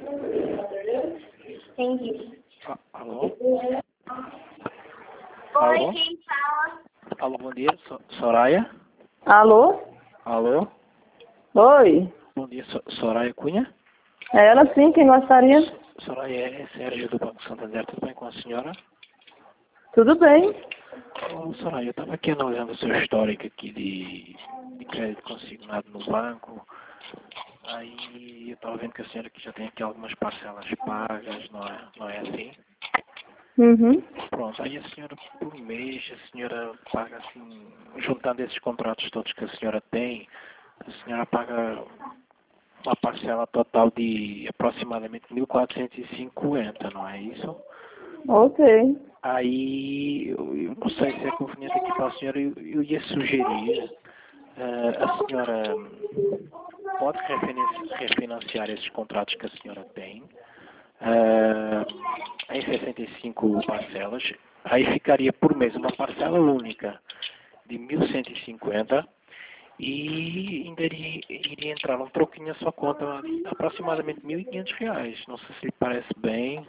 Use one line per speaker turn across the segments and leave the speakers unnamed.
Entendi.
Alô?
Oi,
Alô?
quem fala?
Alô, bom dia, Soraya?
Alô?
Alô?
Oi?
Bom dia, Soraya Cunha?
É ela sim, quem gostaria?
Soraya, é Sérgio do Banco Santander, tudo bem com a senhora?
Tudo bem?
Ô, Soraya, eu estava aqui analisando o seu histórico aqui de crédito consignado no banco. Aí eu estava vendo que a senhora aqui já tem aqui algumas parcelas pagas, não é assim?
Uhum.
Pronto, aí a senhora por mês, a senhora paga assim, juntando esses contratos todos que a senhora tem, a senhora paga uma parcela total de aproximadamente 1.450, não é isso?
Ok.
Aí, eu não sei se é conveniente aqui para a senhora, eu ia sugerir, a senhora pode refinanciar esses contratos que a senhora tem, em 65 parcelas, aí ficaria por mês uma parcela única de 1.150 e ainda iria entrar um troquinho na sua conta de aproximadamente R$ 1.500. Não sei se lhe parece bem.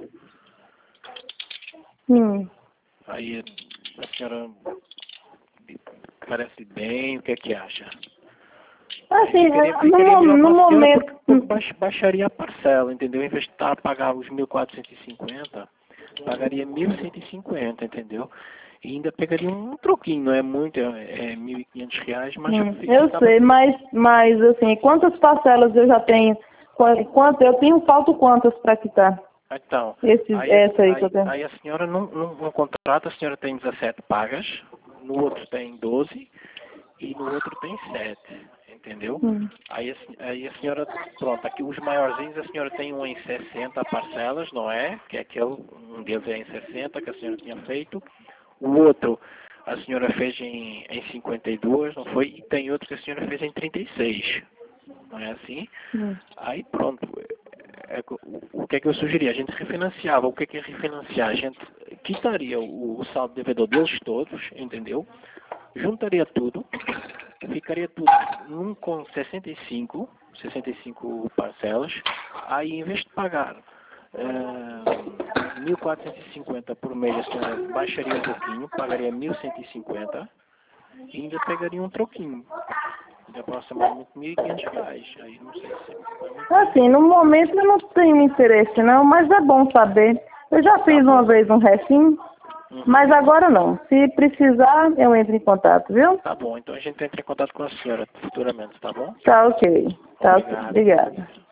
Aí a senhora parece bem, o que é que acha?
Assim,
Ficaria
no
melhor para a senhora
momento...
porque baixaria a parcela, entendeu? Em vez de estar a pagar os 1.450, pagaria 1.150, entendeu? E ainda pegaria um troquinho, não é muito, é R$ 1.500, mas
Eu
ficava...
sei, mas assim, quantas parcelas eu já tenho? Eu tenho falta quantas para quitar?
Então,
Essa aí que eu tenho.
aí a senhora, num contrato, a senhora tem 17 pagas, no outro tem 12 e no outro tem 7, entendeu? Aí a senhora, pronto, aqui os maiorzinhos, a senhora tem um em 60 parcelas, não é? Que é aquele, um deles é em 60 que a senhora tinha feito. O outro, a senhora fez em 52, não foi? E tem outro que a senhora fez em 36, não é assim? Aí pronto, o que é que eu sugeri? A gente refinanciava. O que é refinanciar? A gente quitaria o saldo devedor deles todos, entendeu? Juntaria tudo, ficaria tudo num com 65 parcelas. Aí em vez de pagar 1.450 por mês, a senhora baixaria um pouquinho, pagaria 1.150 e ainda pegaria um troquinho de aproximadamente R$ 1.500. Aí não sei se...
Assim, no momento eu não tenho interesse não, mas é bom saber. Eu já fiz uma vez um restinho, mas agora não. Se precisar, eu entro em contato, viu?
Tá bom, então a gente entra em contato com a senhora futuramente, tá bom?
Tá ok. Tá ok.
Obrigado.
Obrigada.